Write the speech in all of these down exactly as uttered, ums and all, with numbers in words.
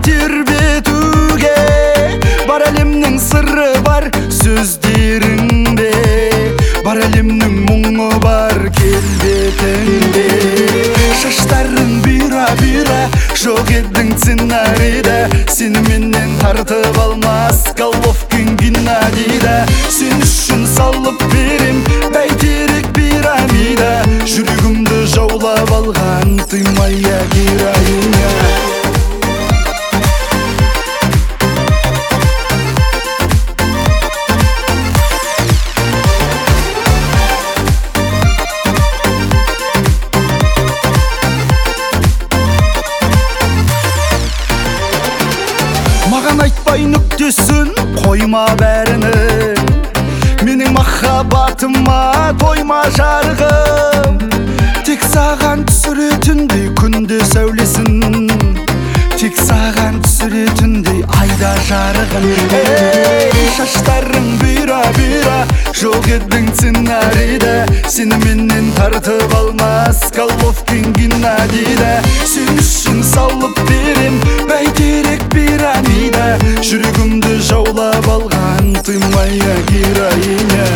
тербетуге, бар әлемнің сыры бар сөздеріңде, бар әлемнің мұңы бар келбетіңде. Шаштарың бұйра-бұйра, жоқ едің сценарийда, сені менен тартып алмас Головкин Геннадийда. Сен үшін салып берем бәйтерек пирамида, жүрегімді жаулап алған ты моя героиня. Маған айтпай нүктесін қойма бәрінің, менің махаббатыма тойма жарығым. Тек саған түсіретіндей күнде сәулесін, тек саған түсіретіндей айда жарығым. Ей, шаштарың бұйра-бұйра, жоқ едің сценарийда, сені менен тартып алмас Головкин Геннадийда. Сен үшін салып берем бәйтерек пирамида, жүрегімді жаулап алған ты моя героиня.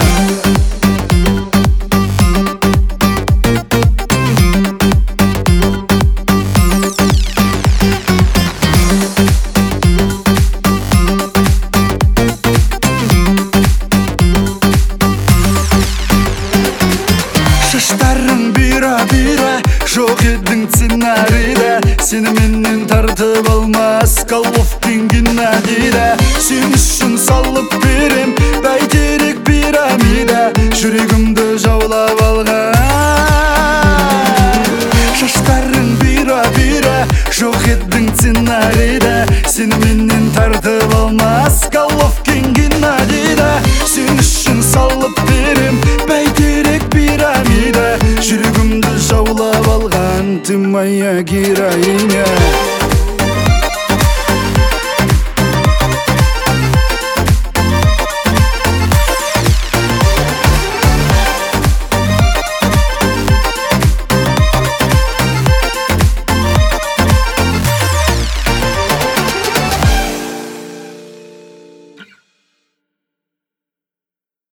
Шаштарың бұйра-бұйра, жоқ едің сценарийда, сені менен тартып алмас Головкин Геннадийда. Сен үшін салып берем бәйтерек пирамида, жүрегімді жаулап алған